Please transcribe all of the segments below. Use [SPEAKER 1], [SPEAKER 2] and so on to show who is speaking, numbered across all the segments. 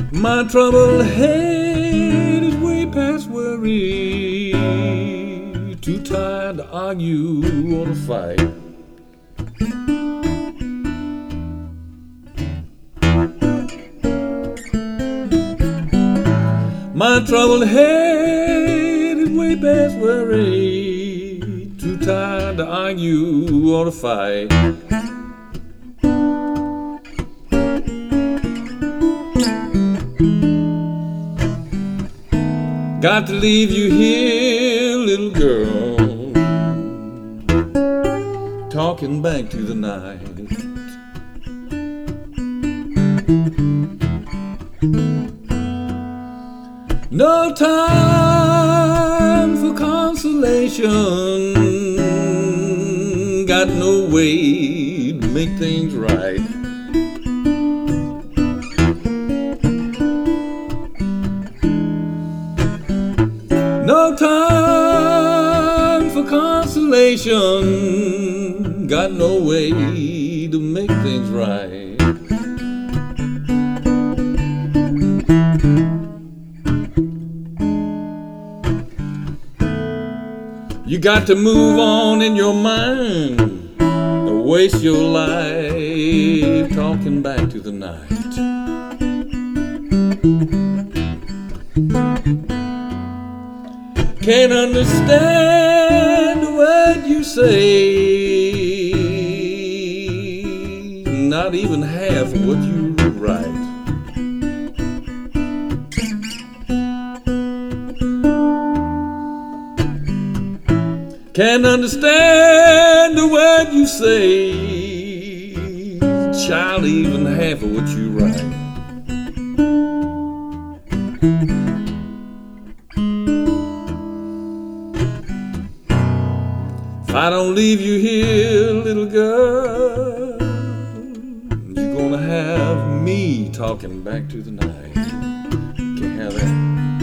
[SPEAKER 1] My troubled head is way past worry. Too tired to argue or to fight. My troubled head is way past worry. Too tired to argue or to fight. Got to leave you here, little girl, talking back to the night. No time for consolation, got no way to make things right. No time for consolation, got no way to make things right. You got to move on in your mind. Don't waste your life talking back to the night. Can't understand the word you say, not even half of what you write. Can't understand the word you say, child, even half of what you write. If I don't leave you here, little girl, you're gonna have me talking back to the night. Can't have that.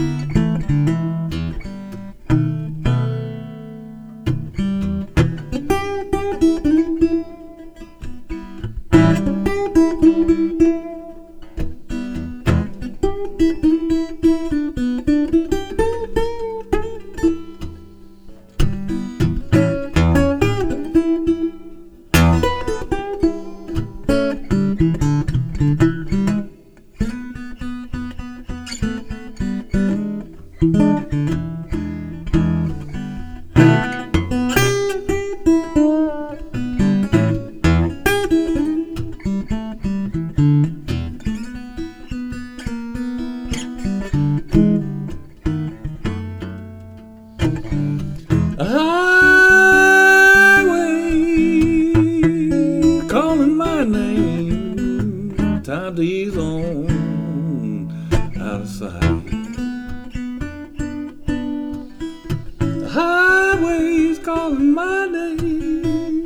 [SPEAKER 1] A highway calling my name, time to ease on out of sight. The highway's calling my name,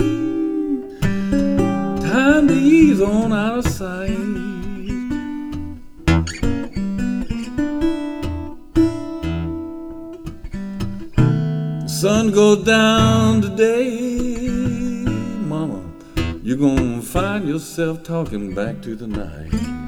[SPEAKER 1] time to ease on out of sight. Sun goes down today, mama, you're gonna find yourself talking back to the night.